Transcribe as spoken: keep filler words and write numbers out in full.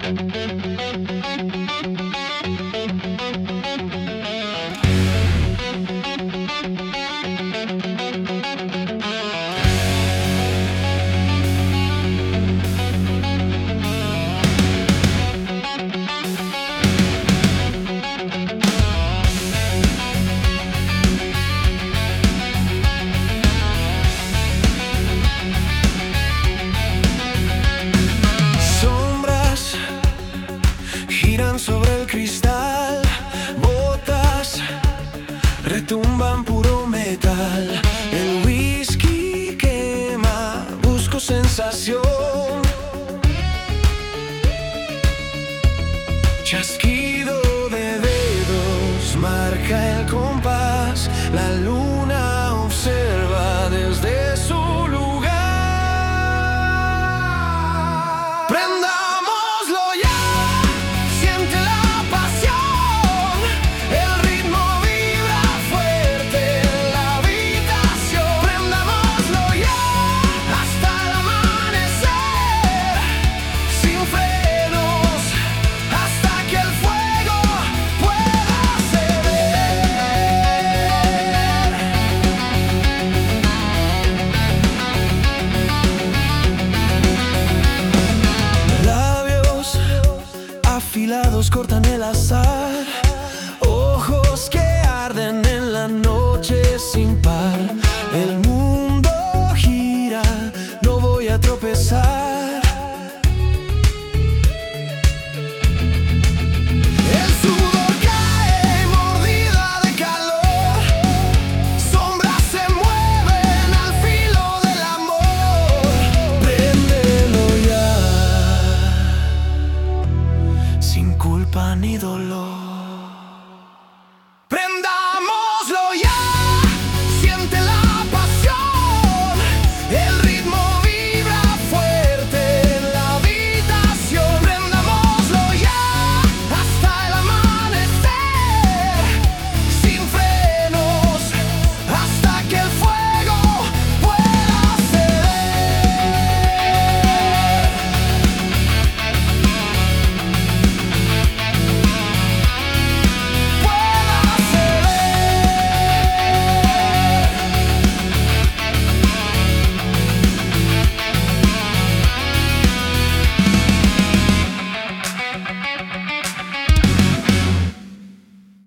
Giran sobre el cristal, botas retumban puro metal. El whisky quema, busco sensación. Chasquido de dedos marca el compás. La luna observa desde su lugar. Prendámoslo ya. Afilados cortan el azar, ojos que arden en la noche sin par. El mundo gira, no voy a tropezar. El sudor cae, mordida de calor. Sombras se mueven al filo del amor. Préndelo ya, sin culpa ni dolor.